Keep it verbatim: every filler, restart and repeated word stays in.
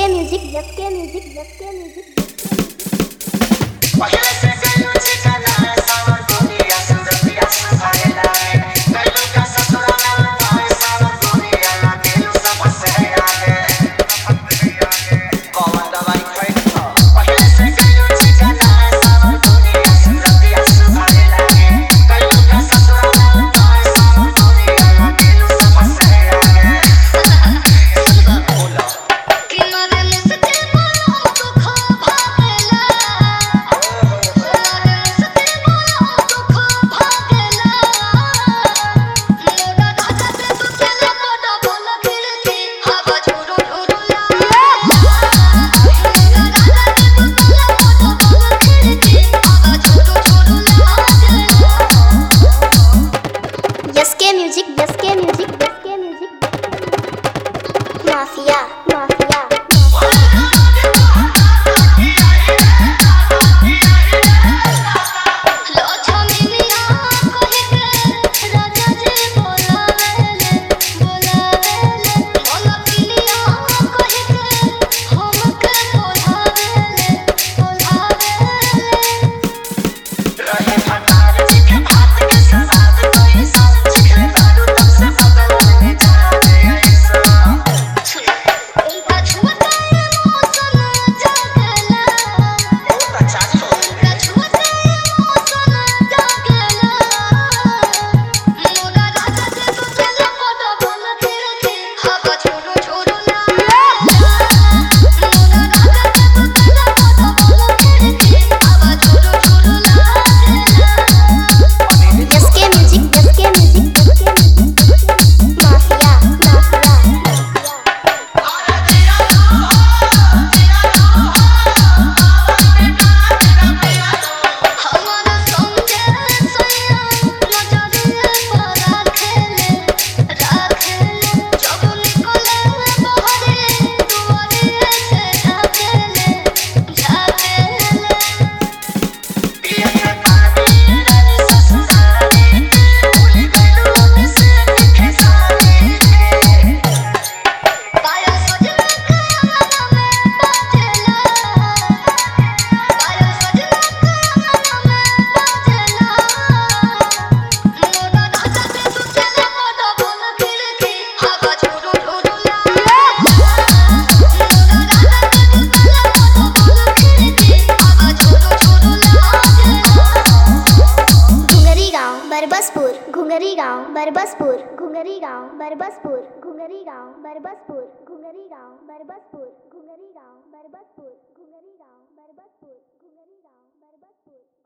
music S K music S K music पहले से गयो ठिकाना सावर दुनिया सुंदरिया सुहाएला गयो का ससुराला आए सावर दुनिया ना दिल सब से आगे कौन दवाई खाई था पहले से गयो ठिकाना सावर दुनिया सुंदरिया सुहाएला गयो का ससुराला आए सावर दुनिया ना दिल सब से आगे बोला किनारे मुझसे बोलो तो खा भागेला S K music S K music S K music mafia mafia रहे भटार जी के भात के सवाद कोई सब चिखले दारू तब से बदलने जाने ऐसा बहुत अच्छा छोड़ S K music S K music S K music mafia mafia पिया के पानी रे ससुराले भूल गयो से देखे साले घुंगरी गांव बरबसपुर घुंगरी गांव बरबसपुर घुंगरी गांव बरबसपुर घुंगरी गांव बरबसपुर घुंगरी गांव बरबसपुर घुंगरी गांव बरबसपुर घुंगरी गांव बरबसपुर घुंगरी गांव बरबसपुर